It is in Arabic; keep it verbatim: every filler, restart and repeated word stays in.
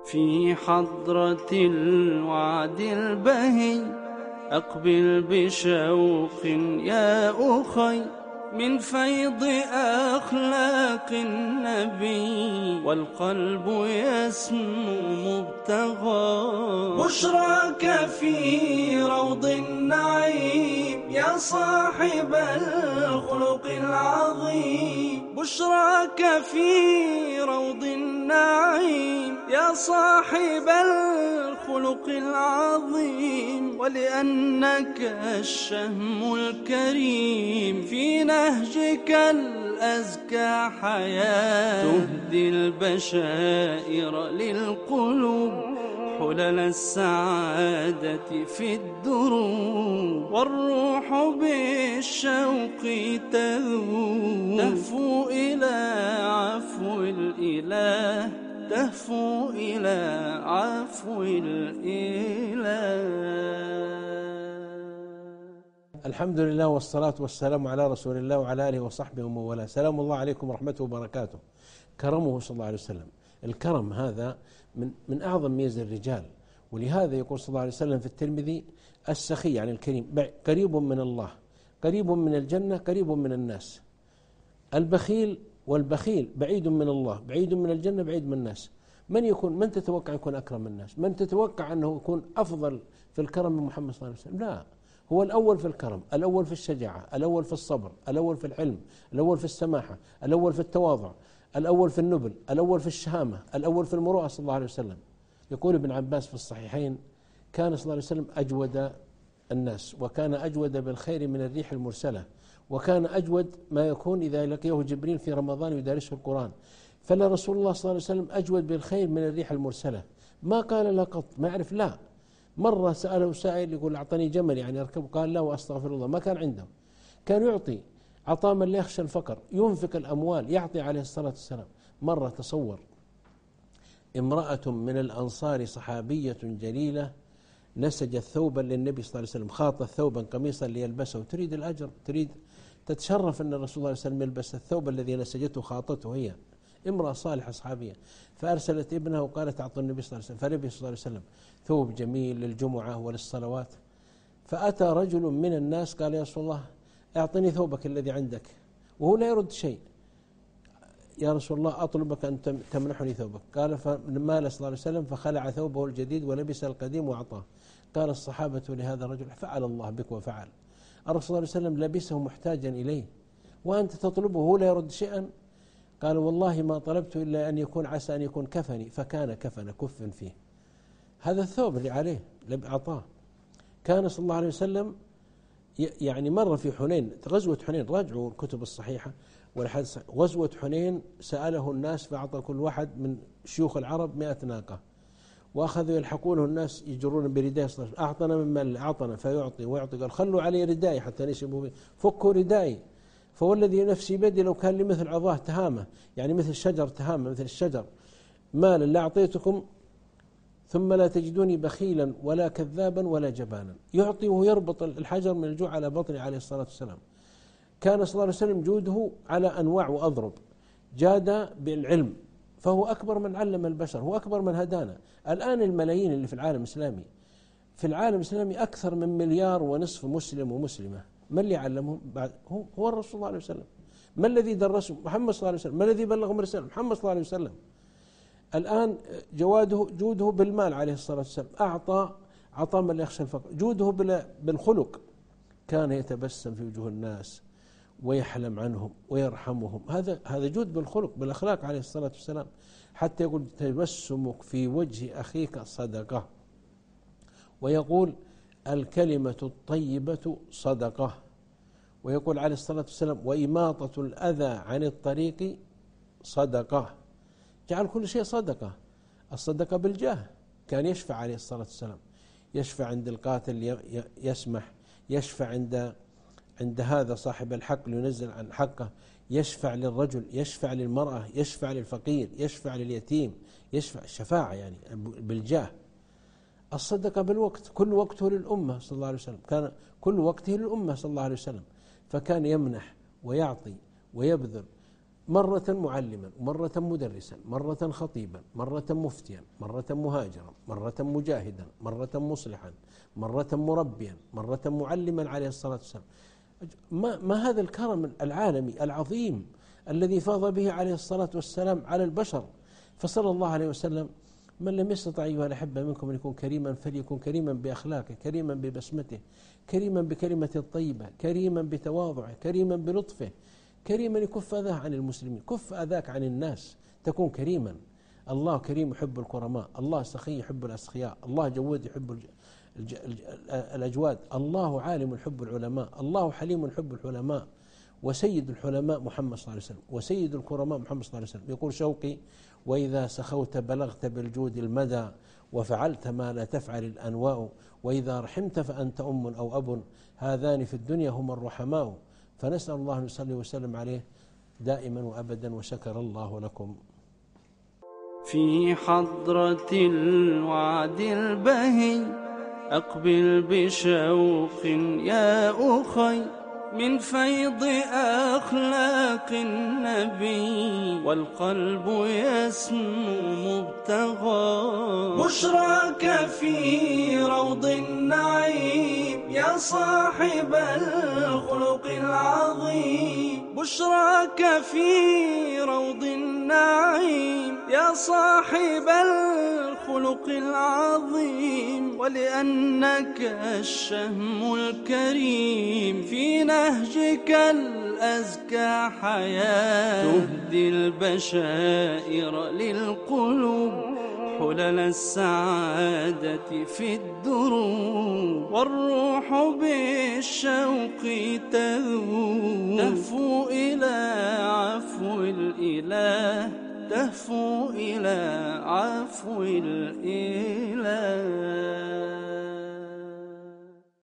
في حضرة الوعد البهي أقبل بشوق يا أخي من فيض أخلاق النبي والقلب يسمو مبتغى. بشراك في روض النعيم يا صاحب الخلق العظيم. بشراك في روض النعيم يا صاحب الخلق العظيم، ولأنك الشهم الكريم في نهجك الأزكى حياة تهدي البشائر للقلوب حلل السعادة في الدروب، والروح بالشوق تذوب تهفو إلى عفو الإله تهفو إلى عفو الإله. الحمد لله والصلاة والسلام على رسول الله وعلى آله وصحبه ومن والاه. سلام الله عليكم ورحمته وبركاته. كرمه صلى الله عليه وسلم. الكرم هذا من من أعظم ميزة الرجال، ولهذا يقول صلى الله عليه وسلم في الترمذي: السخي يعني الكريم قريب من الله، قريب من الجنة، قريب من الناس. البخيل والبخيل بعيد من الله، بعيد من الجنة، بعيد من الناس. من يكون من تتوقع يكون أكرم الناس؟ من تتوقع أنه يكون أفضل في الكرم من محمد صلى الله عليه وسلم؟ لا، هو الأول في الكرم، الأول في الشجاعة، الأول في الصبر، الأول في العلم، الأول في السماحة، الأول في التواضع، الأول في النبل، الأول في الشهامة، الأول في المروءة صلى الله عليه وسلم. يقول ابن عباس في الصحيحين: كان صلى الله عليه وسلم أجود الناس، وكان أجود بالخير من الريح المرسلة، وكان أجود ما يكون إذا لقيه جبريل في رمضان يدارسه القرآن. فلرسول الله صلى الله عليه وسلم أجود بالخير من الريح المرسلة. ما قال لا قط، ما يعرف لا. مرة سأله سائل يقول: أعطني جمل يعني أركبه، قال: لا وأستغفر الله. ما كان عنده. كان يعطي عطاء من لا يخشى الفقر، ينفق الأموال، يعطي عليه الصلاة والسلام. مرة تصور امرأة من الأنصار صحابية جليلة نسجت ثوبا للنبي صلى الله عليه وسلم، خاطت ثوبا قميصا ليلبسه، تريد الأجر، تريد تتشرف أن الرسول صلى الله عليه وسلم يلبس الثوب الذي نسجته خاطته هي امرأة صالحة صحابية. فأرسلت ابنها وقالت: أعطوا النبي صلى الله عليه وسلم. فلبس صلى الله عليه وسلم ثوب جميل للجمعة وللصلوات. فأتى رجل من الناس قال: يا رسول الله أعطني ثوبك الذي عندك، وهو لا يرد شيء. يا رسول الله أطلبك أن تمنحني ثوبك. قال: فمال صلى الله عليه وسلم فخلع ثوبه الجديد ولبس القديم وأعطاه. قال الصحابة لهذا الرجل: فعل الله بك وفعل. الرسول صلى الله عليه وسلم لبسه محتاجا إليه وأنت تطلبه وهو لا يرد شيئا. قال: والله ما طلبت إلا أن يكون عسى أن يكون كفني، فكان كفن كف فيه. هذا الثوب اللي عليه أعطاه. كان صلى الله عليه وسلم يعني مرة في حنين، غزوة حنين، راجعوا الكتب الصحيحة والحديث، غزوة حنين سأله الناس فأعطى كل واحد من شيوخ العرب مئة ناقة، وأخذوا يلحقونه الناس يجرون برداء، أعطنا من مال أعطنا فيعطي ويعطي. قال: خلوا علي ردائي حتى نشبوا، فكوا ردائي. فوالذي نفسي بيدي لو كان لي مثل عظاه تهامة، يعني مثل شجر تهامة، مثل الشجر، مالا لا أعطيتكم ثم لا تجدوني بخيلا ولا كذابا ولا جبانا. يعطي وهو يربط الحجر من الجوع على بطنه عليه الصلاة والسلام. كان صلى الله عليه وسلم جوده على أنواع وأضرب. جاد بالعلم، فهو أكبر من علم البشر، هو أكبر من هدانا. الآن الملايين اللي في العالم الإسلامي، في العالم الإسلامي أكثر من مليار ونصف مسلم ومسلمة، من اللي علمهم بعد؟ هو, هو الرسول صلى الله عليه وسلم. ما الذي درسه؟ محمد صلى الله عليه وسلم. ما الذي بلغهم رسالة؟ محمد صلى الله عليه وسلم. الآن جواده جوده بالمال عليه الصلاة والسلام، أعطى عطاء من لا يخشى الفقر. جوده بالخلق، كان يتبسم في وجوه الناس ويحلم عنهم ويرحمهم. هذا هذا جود بالخلق بالأخلاق عليه الصلاة والسلام. حتى يقول: تبسمك في وجه أخيك صدقة. ويقول: الكلمة الطيبة صدقة. ويقول عليه الصلاة والسلام: وإماطة الأذى عن الطريق صدقة. جعل كل شيء صدقة. الصدقة بالجاه، كان يشفع عليه الصلاة والسلام، يشفع عند القاتل، يسمح، يشفع عند عند هذا صاحب الحق لينزل عن حقه، يشفع للرجل، يشفع للمرأة، يشفع للفقير، يشفع لليتيم، يشفع الشفاعة يعني بالجاه. الصدقة بالوقت، كل وقته للأمة صلى الله عليه وسلم، كان كل وقته للأمة صلى الله عليه وسلم. فكان يمنح ويعطي ويبذل. مرة معلما، مرة مدرسا، مرة خطيبا، مرة مفتيا، مرة مهاجرا، مرة مجاهدا، مرة مصلحا، مرة مربيا، مرة معلما عليه الصلاة والسلام. ما, ما هذا الكرم العالمي العظيم الذي فاض به عليه الصلاة والسلام على البشر. فصلى الله عليه وسلم: من لم يستطع أيها الأحبة منكم أن يكون كريما فليكن كريما بأخلاقه، كريما ببسمته، كريما بكلمة الطيبة، كريما بتواضعه، كريما بلطفه، كريما يكف أذاه عن المسلمين، كف أذاك عن الناس، تكون كريما. الله كريم يحب الكرماء، الله سخي يحب الأسخياء، الله جواد يحب الج... الج... الج... الأجواد، الله عالم يحب العلماء، الله حليم يحب الحلماء. وسيد الحلماء محمد صلى الله عليه وسلم، وسيد الكرماء محمد صلى الله عليه وسلم. يقول شوقي: وإذا سخوت بلغت بالجود المدى، وفعلت ما لا تفعل الأنواء، وإذا رحمت فأنت أم أو أب، هذان في الدنيا هما الرحماء. فنسأل الله أن يصلي وسلم عليه دائما وأبدا، وشكر الله لكم. في حضرة الوعد البهي أقبل بشوق يا أخي، من فيض أخلاق النبي والقلب يسمو مبتغى. بشراك في روض النعيم يا صاحب الخلق العظيم، بشراك في روض النعيم يا صاحب الخلق العظيم، ولأنك الشهم الكريم في نهجك الأزكى حياة، تهدي البشائر للقلوب حلل السعادة في الدروب، والروح بالشوق تذوب، تهفو إلى عفو الإله، تهفو إلى عفو الإله.